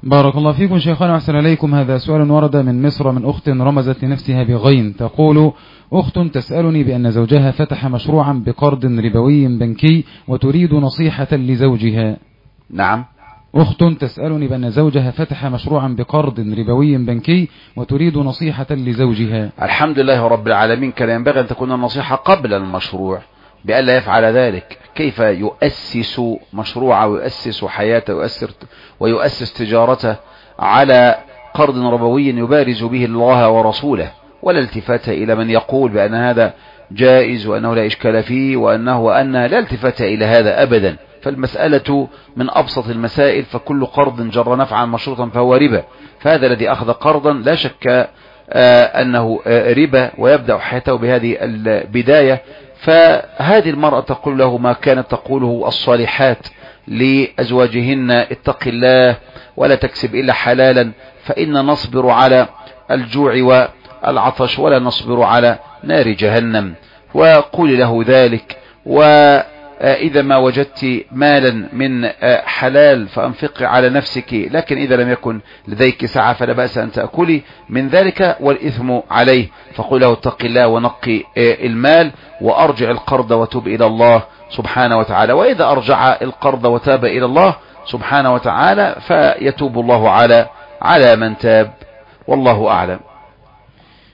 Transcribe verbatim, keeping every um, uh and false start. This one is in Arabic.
بارك الله فيكم شيخنا وأحسن إليكم. هذا سؤال ورد من مصر من أخت رمزت لنفسها بغين، تقول: أخت تسألني بأن زوجها فتح مشروعا بقرض ربوي بنكي وتريد نصيحة لزوجها. نعم. أخت تسألني بأن زوجها فتح مشروعا بقرض ربوي بنكي وتريد نصيحة لزوجها. الحمد لله رب العالمين، كان ينبغي أن تكون النصيحة قبل المشروع بألا يفعل ذلك. كيف يؤسس مشروعه ويؤسس حياته ويؤسس, ويؤسس تجارته على قرض ربوي يبارز به الله ورسوله، ولا التفات إلى من يقول بأن هذا جائز وأنه لا إشكال فيه وأنه وأنه لا التفات إلى هذا أبدا. فالمسألة من أبسط المسائل، فكل قرض جر نفعا مشروطا فهو ربا. فهذا الذي أخذ قرضا لا شك أنه ربا ويبدأ حياته بهذه البداية. فهذه المرأة تقول له ما كانت تقوله الصالحات لأزواجهن: اتق الله ولا تكسب إلا حلالا، فإن نصبر على الجوع والعطش ولا نصبر على نار جهنم. وقول له ذلك، وإذا ما وجدت مالا من حلال فأنفق على نفسك، لكن إذا لم يكن لديك سعة فلا بأس أن تأكلي من ذلك والإثم عليه. فقل له: اتق الله ونقي المال وأرجع القرض وتوب إلى الله سبحانه وتعالى. وإذا أرجع القرض وتاب إلى الله سبحانه وتعالى فيتوب الله على على من تاب، والله أعلم.